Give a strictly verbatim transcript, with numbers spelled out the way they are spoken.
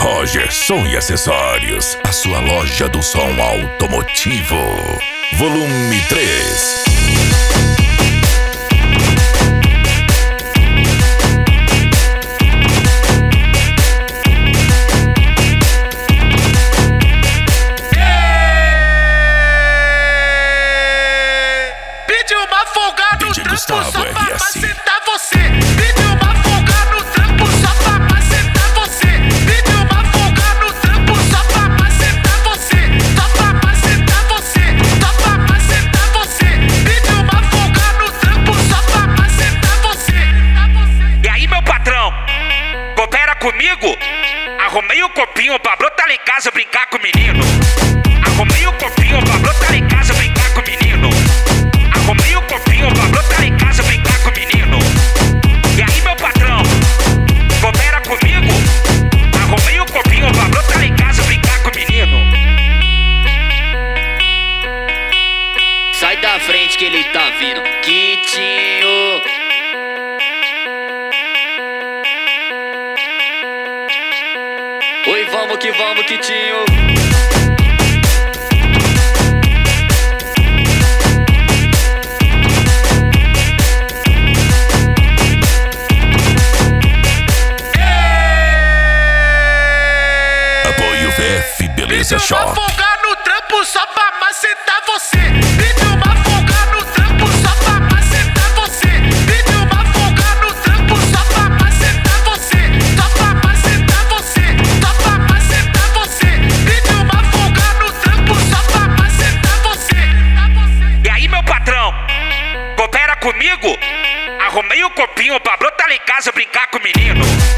Roger Som e Acessórios, a sua loja do som automotivo. Volume três. Pediu uma folga no trampo Gustavo só pra R S. macetar você. Pediu uma folga no trampo só pra macetar você. Pediu uma folga no trampo só pra macetar você. Só pra macetar você. Só pra macetar você. Pediu uma folga no trampo só pra macetar você. E aí, meu patrão, coopera comigo? Arrumei o copinho pra brotar lá em casa brincar com o menino. Arrumei o copinho pra brotar lá em casa brincar com o menino. Arrumei o copinho pra brotar lá em casa brincar com o menino. E aí, meu patrão, coopera comigo? Arrumei o copinho pra brotar lá em casa brincar com o menino. Sai da frente que ele tá vindo, Quitinho. Oi, vamos que vamos, Quitinho. Apoio V F Beleza Pediu uma Shop. folga no trampo só pra macetar você. Pediu uma folga no trampo só pra macetar você. Pediu uma folga no trampo só pra macetar você. Só pra macetar você. Só pra macetar você. Pediu uma folga no trampo só pra macetar você. E aí, meu patrão, coopera comigo? Arrumei o copinho pra brotar lá em casa brincar com o menino.